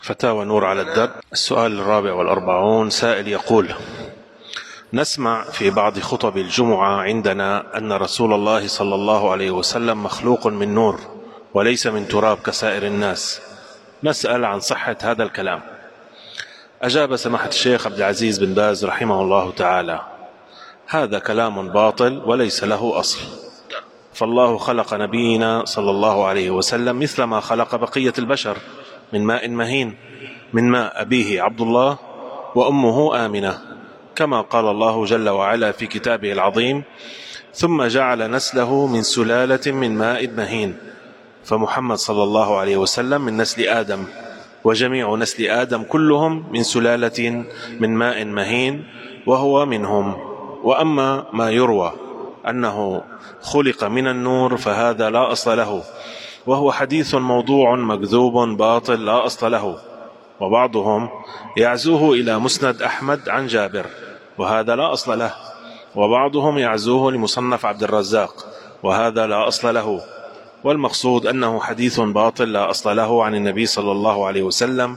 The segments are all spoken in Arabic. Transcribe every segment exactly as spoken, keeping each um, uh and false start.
فتاوى نور على الدرب. السؤال الرابع والأربعون، سائل يقول: نسمع في بعض خطب الجمعة عندنا أن رسول الله صلى الله عليه وسلم مخلوق من نور وليس من تراب كسائر الناس، نسأل عن صحة هذا الكلام. أجاب سماحة الشيخ عبد العزيز بن باز رحمه الله تعالى: هذا كلام باطل وليس له أصل، فالله خلق نبينا صلى الله عليه وسلم مثل ما خلق بقية البشر من ماء مهين، من ماء أبيه عبد الله وأمه آمنة، كما قال الله جل وعلا في كتابه العظيم: ثم جعل نسله من سلالة من ماء مهين. فمحمد صلى الله عليه وسلم من نسل آدم، وجميع نسل آدم كلهم من سلالة من ماء مهين، وهو منهم. وأما ما يروى أنه خلق من النور فهذا لا أصل له، وهو حديث موضوع مكذوب باطل لا أصل له، وبعضهم يعزوه إلى مسند أحمد عن جابر، وهذا لا أصل له، وبعضهم يعزوه لمصنف عبد الرزاق، وهذا لا أصل له. والمقصود أنه حديث باطل لا أصل له عن النبي صلى الله عليه وسلم،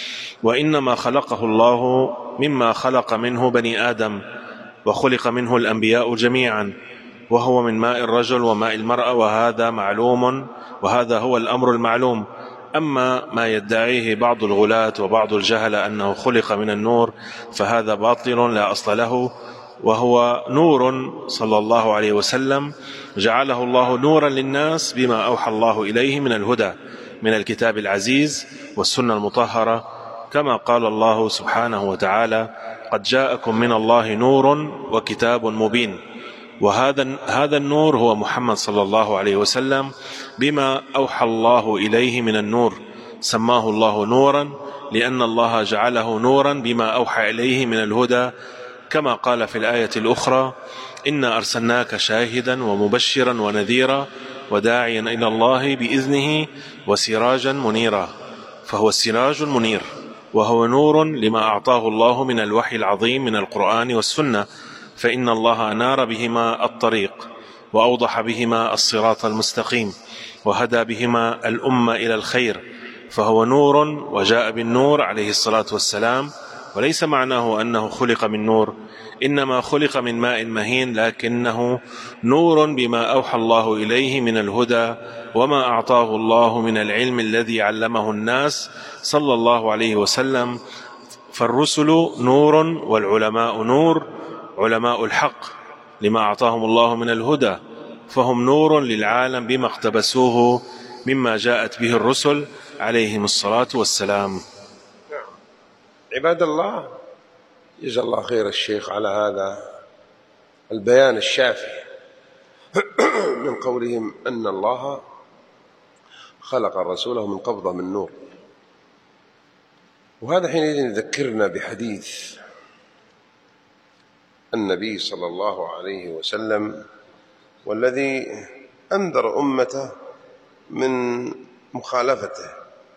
وإنما خلقه الله مما خلق منه بني آدم، وخلق منه الأنبياء جميعا، وهو من ماء الرجل وماء المرأة، وهذا معلوم، وهذا هو الأمر المعلوم. أما ما يدعيه بعض الغلاة وبعض الجهل أنه خلق من النور فهذا باطل لا أصل له، وهو نور صلى الله عليه وسلم جعله الله نورا للناس بما أوحى الله إليه من الهدى من الكتاب العزيز والسنة المطهرة، كما قال الله سبحانه وتعالى: قد جاءكم من الله نور وكتاب مبين. وهذا هذا النور هو محمد صلى الله عليه وسلم بما أوحى الله إليه من النور، سماه الله نورا لأن الله جعله نورا بما أوحى إليه من الهدى، كما قال في الآية الأخرى: إنا أرسلناك شاهدا ومبشرا ونذيرا وداعيا إلى الله بإذنه وسراجا منيرا. فهو السراج المنير، وهو نور لما أعطاه الله من الوحي العظيم من القرآن والسنة، فإن الله أنار بهما الطريق وأوضح بهما الصراط المستقيم وهدى بهما الأمة إلى الخير، فهو نور وجاء بالنور عليه الصلاة والسلام. وليس معناه أنه خلق من نور، إنما خلق من ماء مهين، لكنه نور بما أوحى الله إليه من الهدى وما أعطاه الله من العلم الذي علمه الناس صلى الله عليه وسلم. فالرسل نور والعلماء نور، علماء الحق لما أعطاهم الله من الهدى، فهم نور للعالم بما اقتبسوه مما جاءت به الرسل عليهم الصلاة والسلام. عباد الله، جزا الله خير الشيخ على هذا البيان الشافي من قولهم أن الله خلق رسوله من قبضة من نور. وهذا حينئذ يذكرنا بحديث النبي صلى الله عليه وسلم والذي أنذر أمته من مخالفته،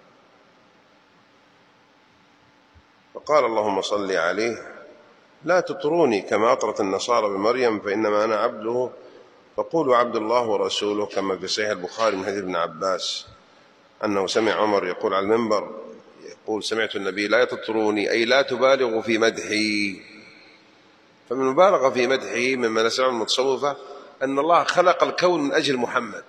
فقال اللهم صل عليه: لا تطروني كما أطرت النصارى بمريم فإنما أنا عبده فقولوا عبد الله ورسوله، كما في صحيح البخاري من حديث ابن عباس أنه سمع عمر يقول على المنبر، يقول: سمعت النبي لا تطروني، أي لا تبالغوا في مدحي. فمن المبالغة في مدحه مما نسمع المتصوفة أن الله خلق الكون من أجل محمد،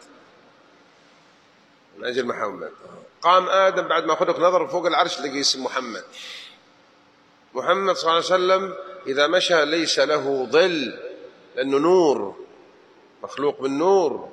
من أجل محمد. قام آدم بعد ما خلق نظر فوق العرش لقي اسم محمد. محمد صلى الله عليه وسلم إذا مشى ليس له ظل لأنه نور، مخلوق من نور.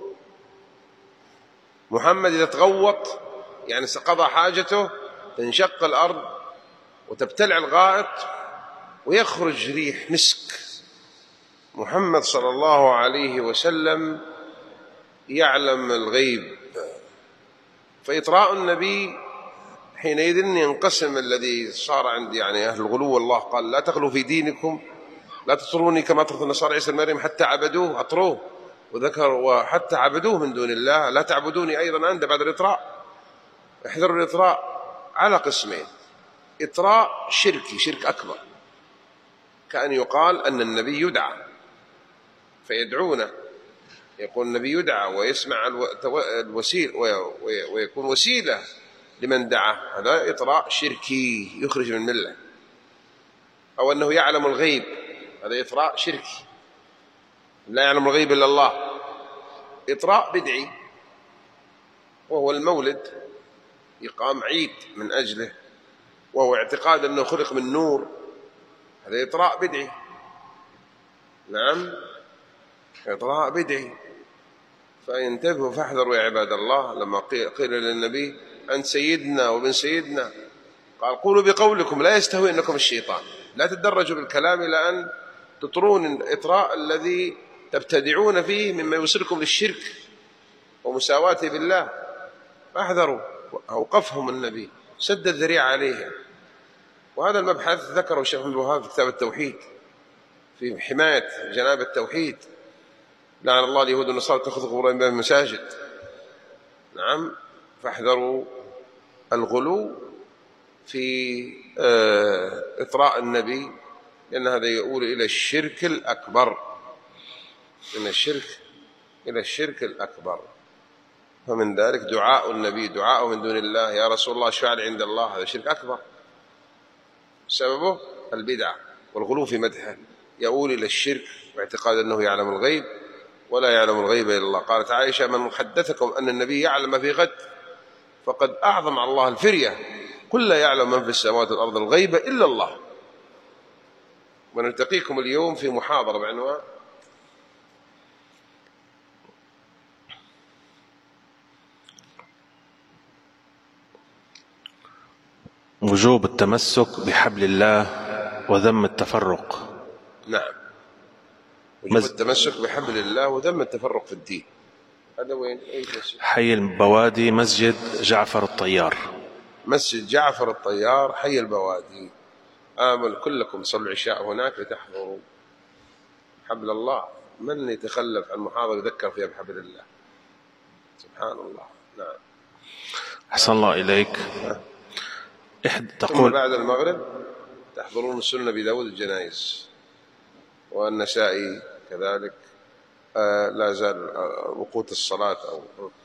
محمد إذا تغوط يعني قضى حاجته تنشق الأرض وتبتلع الغائط ويخرج ريح مسك. محمد صلى الله عليه وسلم يعلم الغيب، فإطراء النبي حينئذ ينقسم الذي صار عندي يعني أهل الغلو. الله قال: لا تغلوا في دينكم، لا تطروني كما أطرت النصارى عيسى مريم حتى عبدوه، أطروه، وذكر وحتى عبدوه من دون الله، لا تعبدوني أيضا أنت بعد الإطراء. احذروا الإطراء على قسمين: إطراء شركي، شرك أكبر، كأن يقال أن النبي يدعى فيدعونه، يقول النبي يدعى ويسمع الوسيل ويكون وسيلة لمن دعا، هذا إطراء شركي يخرج من الملة. أو أنه يعلم الغيب، هذا إطراء شركي، لا يعلم الغيب إلا الله. إطراء بدعي وهو المولد، يقام عيد من أجله، وهو اعتقاد أنه خلق من نور، هذا إطراء بدعي. نعم، إطراء بدعي. فانتبهوا فاحذروا يا عباد الله. لما قيل للنبي أنت سيدنا وابن سيدنا، قال قولوا بقولكم لا يستهوئنكم الشيطان، لا تدرجوا بالكلام إلى أن تطرون الإطراء الذي تبتدعون فيه مما يوصلكم للشرك ومساواته بالله. فاحذروا. أوقفهم النبي، سد الذريعة عليهم. وهذا المبحث ذكره الشيخ ابن الوهاب في كتاب التوحيد في حماية جناب التوحيد. لعن الله اليهود والنصارى اتخذوا قبور أنبياء المساجد. نعم، فاحذروا الغلو في إطراء النبي، لأن هذا يؤول إلى الشرك الأكبر، من الشرك إلى الشرك الأكبر. فمن ذلك دعاء النبي، دعاء من دون الله، يا رسول الله اشفع لي عند الله، هذا شرك أكبر، سببه البدعة والغلو في مدحه، يؤول إلى الشرك واعتقاد أنه يعلم الغيب ولا يعلم الغيب إلا الله. قالت عائشة من حدثكم أن النبي يعلم ما في غد فقد أعظم على الله الفرية، قل لا يعلم من في السماوات والأرض الغيب إلا الله. ونلتقيكم اليوم في محاضرة بعنوان وجوب التمسك بحبل الله وذم التفرق. نعم، وجوب مز... التمسك بحبل الله وذم التفرق في الدين. هذا وين؟ حي البوادي، مسجد جعفر الطيار. مسجد جعفر الطيار، حي البوادي. آمل كلكم صلوا العشاء هناك لتحضروا. حبل الله، من يتخلف عن محاضرة يذكر فيها بحبل الله؟ سبحان الله. نعم. أحسن الله إليك. إحدى تقول بعد المغرب تحضرون السنة بداود الجنائز، والنسائي كذلك. آه لا زال وقوت الصلاة أو